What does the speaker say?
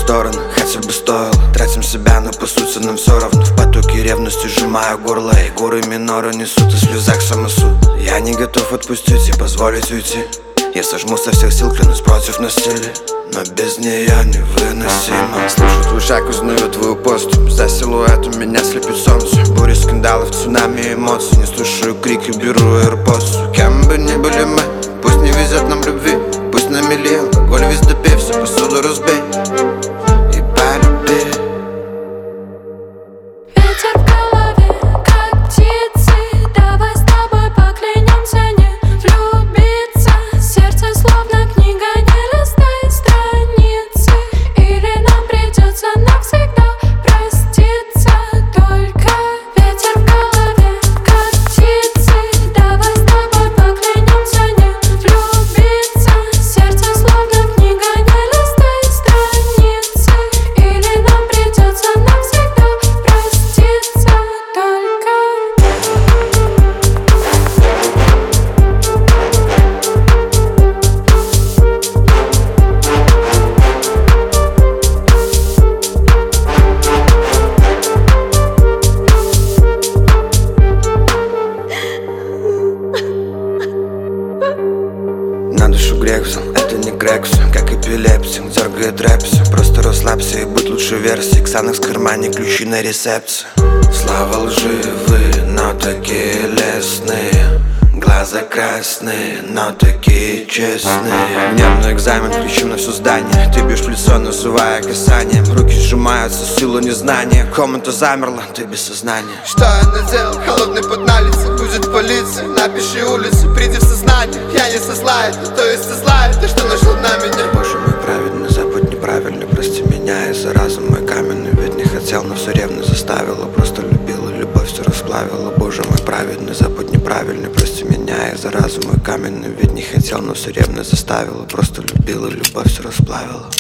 стороны, хотя бы стоило. Тратим себя, но по сути нам все равно. В потоке ревности сжимаю горло, и горы минора несут, и в слезах самосуд. Я не готов отпустить и позволить уйти. Я сожму со всех сил, клянусь против насилия, но без нее невыносимо. Слышу твой шаг, узнаю твою поступь. За силуэтом меня слепит солнце. Бури скандалов, цунами эмоций. Не слушаю крики, беру AirPods. Кем бы ни были мы, пусть не везет нам любви. Пусть на мели алкоголь везде пей, всю посуду разбей и полюби. Ветер в голове, как птицы. Давай с тобой поклянемся не влюбиться. Сердце словно книга, не листай страницы. Или нам придется навсегда проститься. Только ветер в голове, как птицы. Давай с тобой поклянемся не влюбиться. Сердце словно книга, не листай страницы. Или нам придется навсегда проститься. Только На душу грех взял, это не грекс, как эпилепсия, дергает рэпси. Просто расслабься и будь лучшей версией. Ксанакс в кармане, ключи на рецепции. Слава лживые, но такие лестные. Глаза красные, но такие честные. Нервный экзамен, включим на все здание. Ты бьешь в лицо, называя касанием. Руки сжимаются, сила незнания. Комната замерла, ты без сознания. Что я наделал? Холодный пот на лице. Будет полиция, напиши улицу. Приди в сознание, я не со зла, то есть со зла. Ты что нашел на меня? Боже мой праведный, забудь неправильно. Прости меня из-за разума мой каменный. Ведь не хотел, но все ревность заставила. Просто любила, любовь все расплавила. Боже мой праведный, забудь неправильно. Прости меня из-за разума мой каменный. Ведь не хотел, но все ревность заставила. Просто любила, любовь все расплавила.